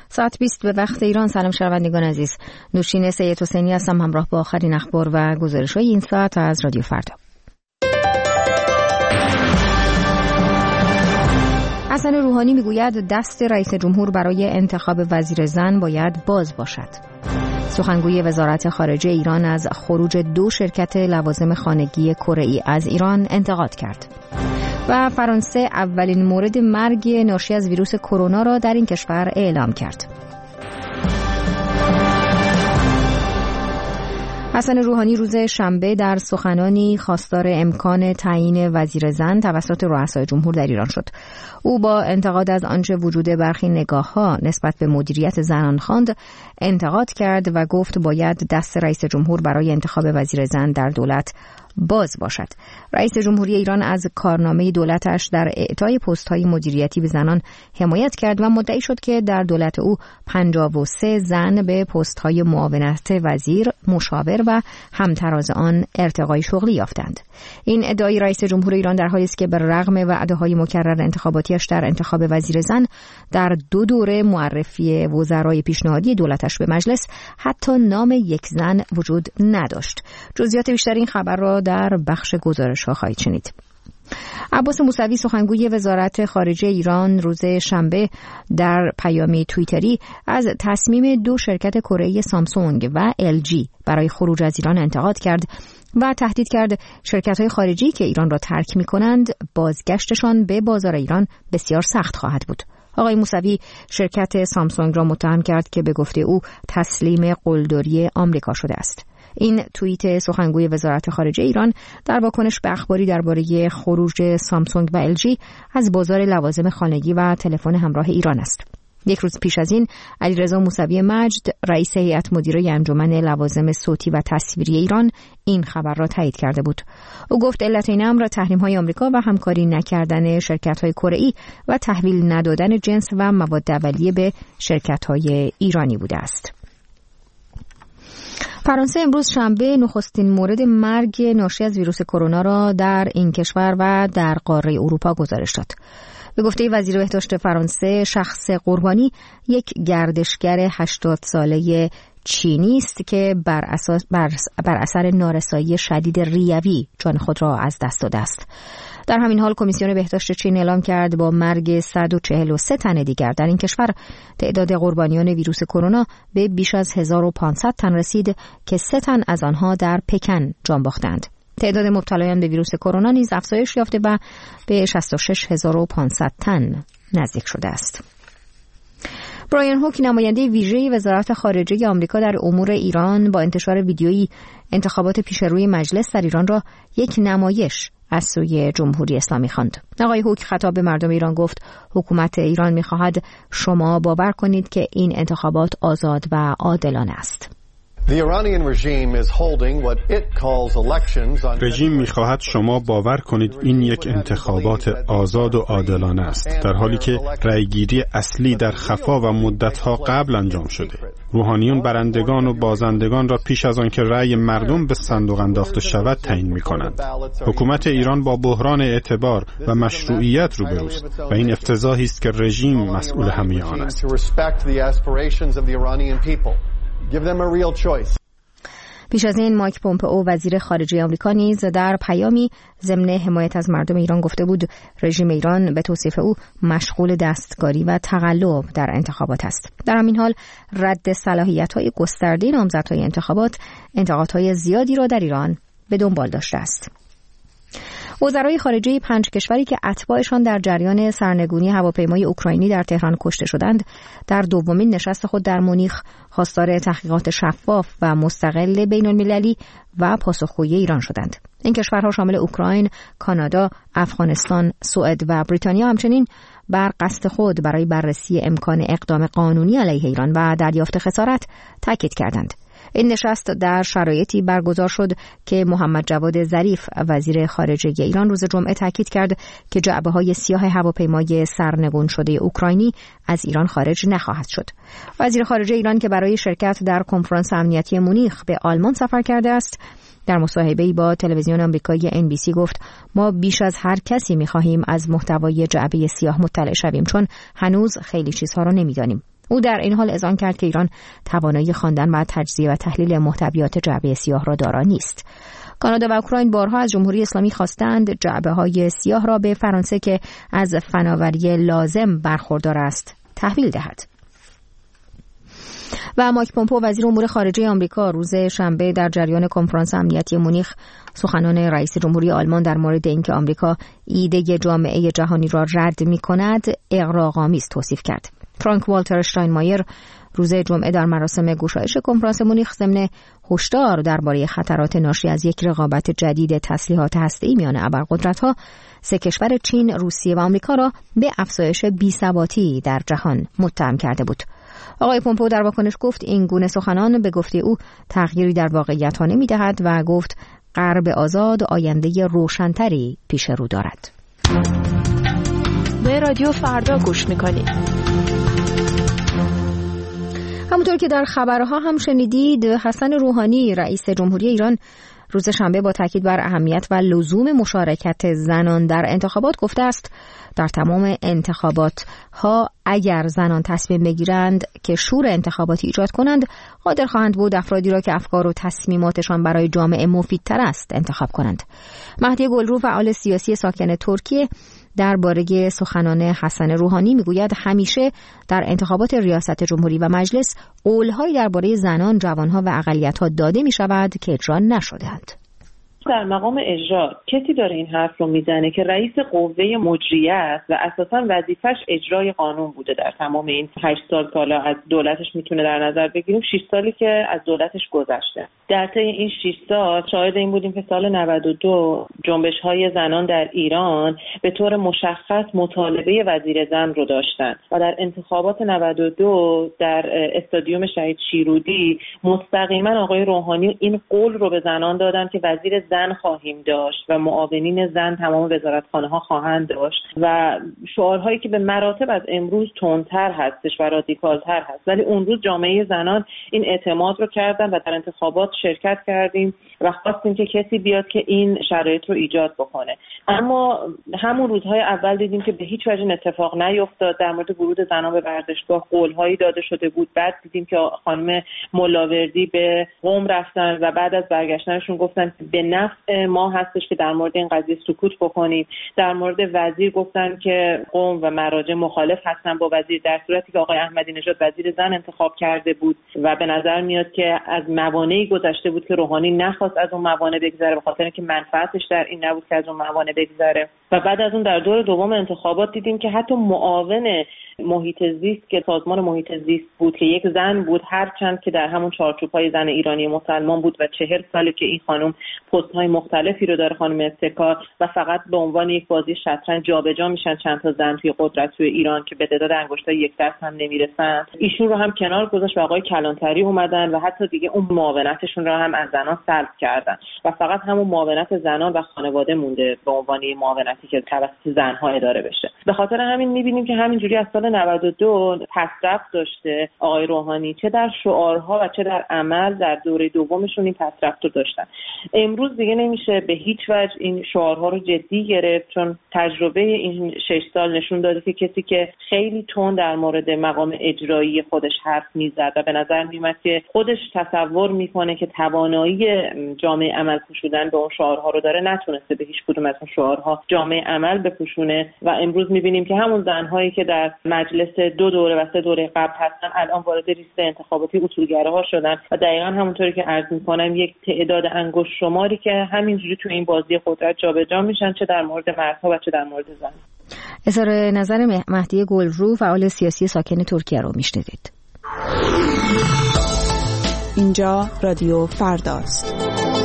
ساعت 20 به وقت ایران. سلام شنوندگان عزیز، نوشین سید حسینی هستم همراه با آخرین اخبار و گزارش‌های این ساعت از رادیو فردا. حسن روحانی میگوید دست رئیس جمهور برای انتخاب وزیر زن باید باز باشد. سخنگوی وزارت خارجه ایران از خروج 2 شرکت لوازم خانگی کره‌ای از ایران انتقاد کرد. و فرانسه اولین مورد مرگ ناشی از ویروس کرونا را در این کشور اعلام کرد. حسن روحانی روز شنبه در سخنانی خواستار امکان تعیین وزیر زن توسط رؤسای جمهور در ایران شد. او با انتقاد از آنچه وجود برخی نگاه‌ها نسبت به مدیریت زنان خواند انتقاد کرد و گفت باید دست رئیس جمهور برای انتخاب وزیر زن در دولت باز باشد. رئیس جمهوری ایران از کارنامه دولتش در اعطای پست‌های مدیریتی به زنان حمایت کرد و مدعی شد که در دولت او 53 زن به پست‌های معاونت وزیر، مشاور و همتراز آن ارتقای شغلی یافتند. این ادعای رئیس جمهور ایران در حالی است که بر رغم وعده‌های مکرر انتخاباتیش در انتخاب وزیر زن در 2 دوره معرفی وزرای پیشنهادی دولتش به مجلس حتی نام یک زن وجود نداشت. جزئیات بیشتر این خبر را در بخش گزارش‌ها خواهید شنید. عباس موسوی سخنگوی وزارت خارجه ایران روز شنبه در پیامی توییتری از تصمیم 2 شرکت کره‌ای سامسونگ و LG برای خروج از ایران انتقاد کرد و تهدید کرد شرکت‌های خارجی که ایران را ترک می‌کنند بازگشتشان به بازار ایران بسیار سخت خواهد بود. آقای موسوی شرکت سامسونگ را متهم کرد که به گفته او تسلیم قلدری آمریکا شده است. این توییت سخنگوی وزارت خارجه ایران در واکنش به اخباری درباره خروج سامسونگ و LG از بازار لوازم خانگی و تلفن همراه ایران است. 1 روز پیش از این علیرضا موسوی مجد رئیس هیئت مدیره انجمن لوازم صوتی و تصویری ایران این خبر را تایید کرده بود. او گفت علت این امر تحریم‌های آمریکا و همکاری نکردن شرکت‌های کره‌ای و تحویل ندادن جنس و مواد اولیه به شرکت‌های ایرانی بوده است. فرانسه امروز شنبه نخستین مورد مرگ ناشی از ویروس کرونا را در این کشور و در قاره اروپا گزارش داد. به گفته وزیر بهداشت فرانسه شخص قربانی یک گردشگر 80 ساله چینی است که بر اثر نارسایی شدید ریوی جان خود را از دست داده است. در همین حال کمیسیون بهداشت چین اعلام کرد با مرگ 143 تن دیگر در این کشور تعداد قربانیان ویروس کرونا به بیش از 1500 تن رسید که 3 تن از آنها در پکن جان باختند. تعداد مبتلایان به ویروس کرونا نیز افزایش یافته و به 66500 تن نزدیک شده است. برایان هوک نماینده ویژه وزارت خارجه آمریکا در امور ایران با انتشار ویدیویی انتخابات پیشروی مجلس در ایران را یک نمایش از سوی جمهوری اسلامی خواند. آقای هوک خطاب به مردم ایران گفت حکومت ایران می‌خواهد شما باور کنید که این انتخابات آزاد و عادلانه است. رژیم می‌خواهد شما باور کنید این یک انتخابات آزاد و عادلانه است، در حالی که رأیگیری اصلی در خفا و مدت‌ها قبل انجام شده. روحانیون برندگان و بازندگان را پیش از آن که رأی مردم به صندوق انداخته شود تعیین می‌کنند. حکومت ایران با بحران اعتبار و مشروعیت روبروست و این افتضاحی است که رژیم مسئول همه آن است. پیش از این مایک پومپئو وزیر خارجه آمریکا نیز در پیامی ضمن حمایت از مردم ایران گفته بود رژیم ایران به توصیف او مشغول دستکاری و تقلب در انتخابات است. در همین حال رد صلاحیت‌های گسترده نامزدهای انتخابات انتقادهای زیادی را در ایران به دنبال داشته است. وزرای خارجه 5 کشوری که اتباعشان در جریان سرنگونی هواپیمای اوکراینی در تهران کشته شدند در دومین نشست خود در مونیخ خواستار تحقیقات شفاف و مستقل بین‌المللی و پاسخگویی ایران شدند. این کشورها شامل اوکراین، کانادا، افغانستان، سوئد و بریتانیا همچنین بر قصد خود برای بررسی امکان اقدام قانونی علیه ایران و دریافت خسارت تاکید کردند. این نشست در شرایطی برگزار شد که محمد جواد ظریف وزیر خارجه ایران روز جمعه تاکید کرد که جعبه‌های سیاه هواپیمای سرنگون شده اوکراینی از ایران خارج نخواهد شد. وزیر خارجه ایران که برای شرکت در کنفرانس امنیتی مونیخ به آلمان سفر کرده است در مصاحبه‌ای با تلویزیون آمریکایی NBC گفت ما بیش از هر کسی می‌خواهیم از محتوای جعبه سیاه مطلع شویم چون هنوز خیلی چیزها را نمی‌دانیم. او در این حال اذعان کرد که ایران توانایی خواندن و تجزیه و تحلیل محتویات جعبه سیاه را دارا نیست. کانادا و اوکراین بارها از جمهوری اسلامی خواستند جعبه‌های سیاه را به فرانسه که از فناوری لازم برخوردار است تحویل دهد. و مایک پومپئو وزیر امور خارجه آمریکا روز شنبه در جریان کنفرانس امنیتی مونیخ سخنان رئیس جمهوری آلمان در مورد اینکه آمریکا ایده جامعه جهانی را رد می‌کند اغراق‌آمیز توصیف کرد. فرانک والتر اشتاینمایر روز جمعه در مراسم گشایش کنفرانس مونیخ ضمن هشدار درباره خطرات ناشی از یک رقابت جدید تسلیحات هسته‌ای میان ابرقدرت‌ها سه کشور چین، روسیه و آمریکا را به افزایش بی‌ثباتی در جهان متهم کرده بود. آقای پومپئو در واکنش گفت این گونه سخنان به گفته او تغییری در واقعیت ها نمی‌دهد و گفت غرب آزاد آینده روشن‌تری پیش رو دارد. به رادیو فردا گوش می‌کنید. همونطور که در خبرها هم شنیدید، حسن روحانی رئیس جمهوری ایران روز شنبه با تاکید بر اهمیت و لزوم مشارکت زنان در انتخابات گفته است در تمام انتخابات ها اگر زنان تصمیم بگیرند که شور انتخاباتی ایجاد کنند قادر خواهند بود افرادی را که افکار و تصمیماتشان برای جامعه مفیدتر است انتخاب کنند. مهدی گلرو فعال سیاسی ساکن ترکیه درباره سخنان حسن روحانی میگوید همیشه در انتخابات ریاست جمهوری و مجلس قول‌هایی درباره زنان، جوانها و اقلیت‌ها داده می‌شود که اجرا نشده‌اند. در مقام اجرا کسی داره این حرف رو میزنه که رئیس قوه مجریه است و اساساً وظیفش اجرای قانون بوده در تمام این 8 سال که حالا از دولتش میتونه در نظر بگیریم 6 سالی که از دولتش گذشته. در طی این 6 سال شاهد این بودیم که سال 92 جنبش‌های زنان در ایران به طور مشخص مطالبه وزیر زن رو داشتن و در انتخابات 92 در استادیوم شهید شیرودی مستقیما آقای روحانی این قول رو به زنان دادن که وزیر زن خواهیم داشت و معاونین زن تمام وزارتخانه‌ها خواهند داشت و شعارهایی که به مراتب از امروز تندتر هستش و رادیکالتر هست، ولی اون روز جامعه زنان این اعتماد رو کردن و در انتخابات شرکت کردیم و خواستیم که کسی بیاد که این شرایط رو ایجاد بکنه. اما همون روزهای اول دیدیم که به هیچ وجه اتفاق نیفتاد. در مورد ورود زنان به ورزشگاه قول‌هایی داده شده بود. بعد دیدیم که خانم ملاوردی به قم رفتن و بعد از برگشتنشون گفتن به نفع ما هستش که در مورد این قضیه سکوت بکنیم. در مورد وزیر گفتن که قم و مراجع مخالف هستن با وزیر، در صورتی که آقای احمدی نژاد وزیر زن انتخاب کرده بود و به نظر میاد که از موانعی گذشته بود که روحانی نخواست از اون موانع بگذره به خاطر اینکه منفعتش در این نبود که از اون موانع بگذره. و بعد از اون در دور دوم انتخابات دیدیم که حتی معاون محیط زیست که سازمان محیط زیست بود که یک زن بود، هرچند که در همون چارچوب‌های زن ایرانی مسلمان بود و 40 ساله که این خانم پست‌های مختلفی رو داره، خانم اتکا، و فقط به عنوان یک بازی شطرنج جابجا میشن چند تا زن توی قدرت توی ایران که به تعداد انگشتای یک دست هم نمیرسن. ایشون رو هم کنار گذاشت و آقای کلانتری اومدن و حتی دیگه اون معاونتشون رو هم از زنان سلب کردن و فقط همون معاونت زنان و خانواده مونده به عنوان معاونتی که توسط زن‌ها اداره بشه. به خاطر همین می‌بینیم که همینجوری از سال 92 پسرفت داشته آقای روحانی، چه در شعارها و چه در عمل در دوره دومشون این پسرفت رو داشتن. امروز دیگه نمیشه به هیچ وجه این شعارها رو جدی گرفت، چون تجربه این 6 سال نشون داده که کسی که خیلی تند در مورد مقام اجرایی خودش حرف میزد و به نظر میومد که خودش تصور میکنه که توانایی جامعه عمل پوشوندن به اون شعارها رو داره، نتونسته به هیچ کدوم از اون شعارها جامعه عمل بپوشونه و امروز میبینیم که همون زنهایی که در مجلس 2 دوره و 3 دوره قبل هستن الان وارد لیست انتخاباتی اصولگراها شدن و دقیقاً همونطوری که عرض می‌کنم یک تعداد انگشت شماری که همینجوری تو این بازی قدرت جابجا میشن، چه در مورد مردها و چه در مورد زن. اظهار نظر مهدی گلرو فعال سیاسی ساکن ترکیه رو میشنوید. اینجا رادیو فرداست.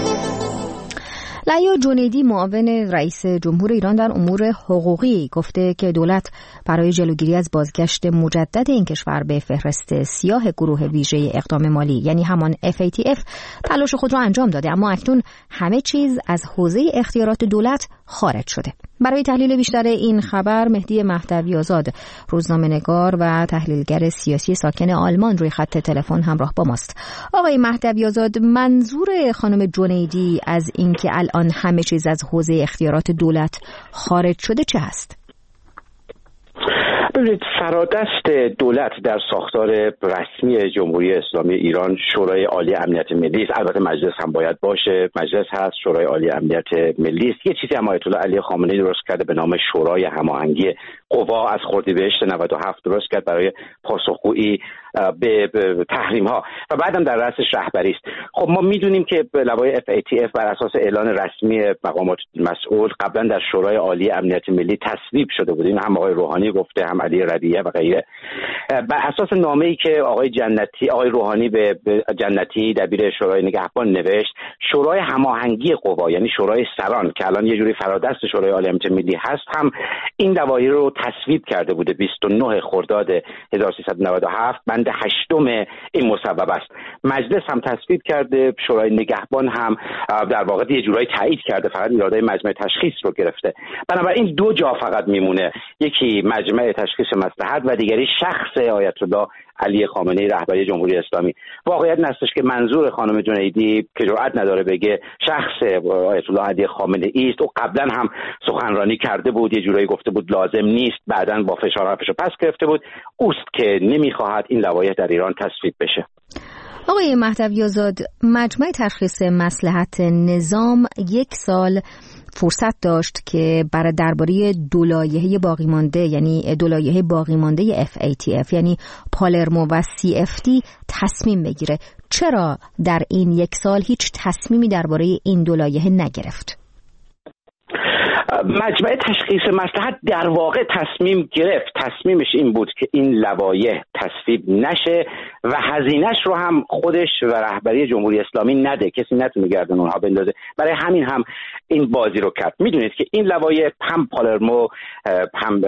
لعیا جنیدی معاون رئیس جمهور ایران در امور حقوقی گفته که دولت برای جلوگیری از بازگشت مجدد این کشور به فهرست سیاه گروه ویژه اقدام مالی یعنی همان FATF تلاش خود را انجام داده، اما اکنون همه چیز از حوزه اختیارات دولت خارج شده. برای تحلیل بیشتر این خبر مهدی مهدوی آزاد روزنامه‌نگار و تحلیلگر سیاسی ساکن آلمان روی خط تلفن همراه با ماست. آقای مهدوی آزاد، منظور خانم جنیدی از اینکه الان همه چیز از حوزه اختیارات دولت خارج شده چه هست؟ فرادست دولت در ساختار رسمی جمهوری اسلامی ایران شورای عالی امنیت ملی است. البته مجلس هم باید باشه، مجلس هست، شورای عالی امنیت ملی است. یه چیزی هم آیت الله علی خامنه‌ای درست کرده به نام شورای هماهنگی قوا از اردیبهشت 97 درست کرد برای پاسخگویی به تحریم ها و بعدم در رأسش رهبری است. خب ما میدونیم که لوایح FATF بر اساس اعلان رسمی مقامات مسئول قبلا در شورای عالی امنیت ملی تصویب شده بود. این هم آقای روحانی گفته، هم علی ربیعی و غیره. بر اساس نامه‌ای که آقای روحانی به جنتی دبیر شورای نگهبان نوشت، شورای هماهنگی قوا یعنی شورای سران که الان یه جوری فرادست شورای عالی امنیت ملی هست هم این لوایح رو تصویب کرده بوده. 29 خرداد 1397 بند 8 این مصوبه است. مجلس هم تصویب کرده، شورای نگهبان هم در واقع یه جورایی تایید کرده، فقط ایرادای مجمع تشخیص رو گرفته. بنابراین دو جا فقط میمونه، یکی مجمع تشخیص مصلحت و دیگری شخص آیت الله علی خامنه‌ای رهبری جمهوری اسلامی. واقعیت این هستش که منظور خانم جنیدی که جرئت نداره بگه شخص آیت الله علی خامنه‌ای است. او قبلا هم سخنرانی کرده بود، یه جورایی گفته بود لازم نیست، بعداً با فشار حرفشو پس گرفته بود. اوست که نمیخواهد این لوایح در ایران تصویب بشه. آقای مهدوی آزاد، مجمع تشخیص مصلحت نظام 1 سال فرصت داشت که برای درباره دو لایحه باقی مانده، یعنی دو لایحه باقی مانده FATF یعنی پالرمو و CFT تصمیم بگیره. چرا در این 1 سال هیچ تصمیمی درباره این دو لایحه نگرفت؟ مجمع تشخیص مصلحت در واقع تصمیم گرفت. تصمیمش این بود که این لوایح تصویب نشه و هزینه‌اش رو هم خودش و رهبری جمهوری اسلامی نده، کسی نتونه گردن اونها بندازه. برای همین هم این بازی رو کرد. میدونید که این لوایح هم پالرمو هم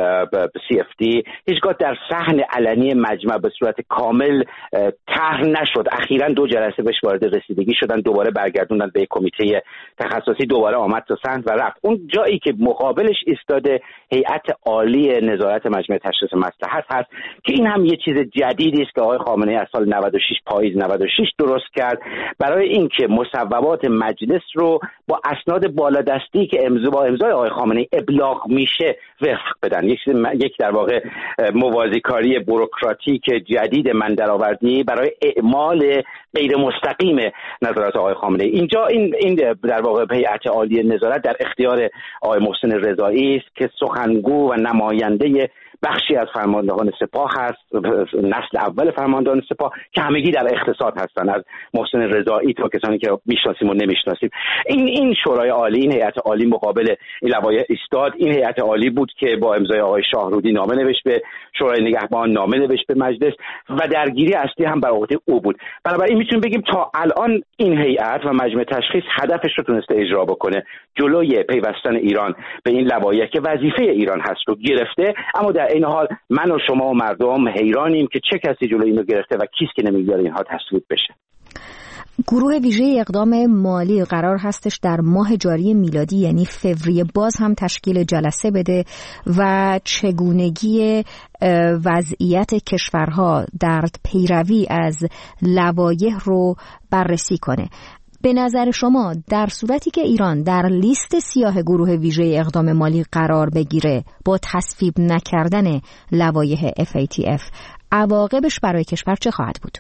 CFT هیچگاه در صحن علنی مجمع به صورت کامل طرح نشد. اخیراً 2 جلسه بهش وارد رسیدگی شدن، دوباره برگردوندن به کمیته تخصصی، دوباره آمد تو صحن و رفت. اون جایی که مقابلش ایستاده هیئت عالی نظارت مجمع تشخیص مصلحت هست که این هم یه چیز جدیدی است که آقای خامنه‌ای از سال 96 پاییز 96 درست کرد برای اینکه مصوبات مجلس رو با اسناد بالادستی که با امضای آقای خامنه‌ای ابلاغ میشه وفق بدن. یک در واقع موازیکاری بوروکراتیک جدید من درآوردی برای اعمال غیر مستقیم نظارت آقای خامنه‌ای. اینجا این در واقع هیئت عالی نظارت در اختیار آقای محسن رضایی است که سخنگو و نماینده بخشی از فرماندهان سپاه هست، نسل اول فرماندهان سپاه که همگی در اقتصاد هستن، از محسن رضایی تا کسانی که میشناسیم و نمیشناسیم. این شورای عالی، این هیئت عالی مقابل این لوایح ایستاد. این هیئت عالی بود که با امضای آقای شاهرودی نامه نوشت به شورای نگهبان، نامه نوشت به مجلس و درگیری اصلی هم بر عهده او بود. بنابراین میتونیم بگیم تا الان این هیئت و مجمع تشخیص هدفش رو تونسته اجرا بکنه، جلوی پیوستن ایران به این لوایح که وظیفه ایران هست رو گرفته. اما در این حال من و شما و مردم حیرانیم که چه کسی جلوی اینو گرفته و کیست که نمیذاره اینها تصویب بشه. گروه ویژه اقدام مالی قرار هستش در ماه جاری میلادی یعنی فوریه باز هم تشکیل جلسه بده و چگونگی وضعیت کشورها در پیروی از لوایح رو بررسی کنه. به نظر شما در صورتی که ایران در لیست سیاه گروه ویژه اقدام مالی قرار بگیره با تصویب نکردن لوایح FATF، عواقبش برای کشور چه خواهد بود؟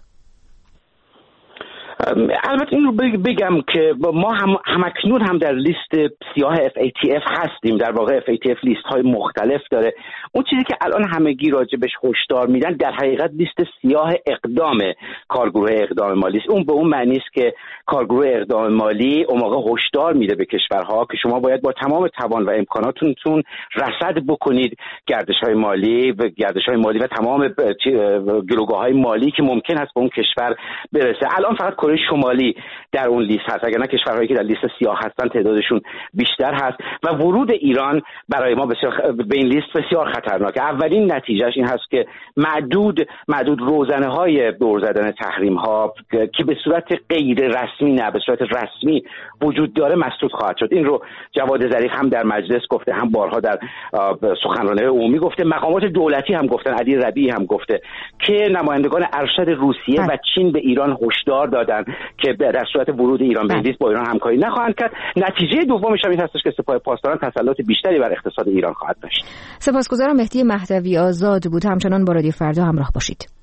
البته این رو بگم که ما همکنون هم در لیست سیاه FATF هستیم. در واقع FATF لیست های مختلف داره. اون چیزی که الان همگی راجبش هشدار میدن در حقیقت لیست سیاه اقدام کارگروه اقدام مالی است. اون به اون معنی است که کارگروه اقدام مالی اون موقع هشدار میده به کشورها که شما باید با تمام توان و امکاناتتون رصد بکنید گردش‌های مالی و تمام گروگاه‌های مالی که ممکن است به اون کشور برسه. الان فقط کره شمالی در اون لیست هست، اگر نه کشورهایی که در لیست سیاه هستن تعدادشون بیشتر هست و ورود ایران برای ما بسیار به این لیست بسیار خطرناکه. اولین نتیجهش این هست که معدود روزنه‌های دور زدن تحریم‌ها که به صورت غیر رسمی نه به صورت رسمی وجود داره مسدود خواهد شد. این رو جواد ظریف هم در مجلس گفته، هم بارها در سخنرانی عمومی گفته، مقامات دولتی هم گفتن، علی ربیعی هم گفته که نمایندگان ارشد روسیه و چین به ایران هشدار دادن دارن که در صورت ورود ایران به انگلیس با ایران همکاری نخواهند کرد. نتیجه دومش هم این هستش که سپاه پاسداران تسلط بیشتری بر اقتصاد ایران خواهد داشت. سپاسگزارم. مهدی مهدوی آزاد بود. همچنان با رادیو فردا همراه باشید.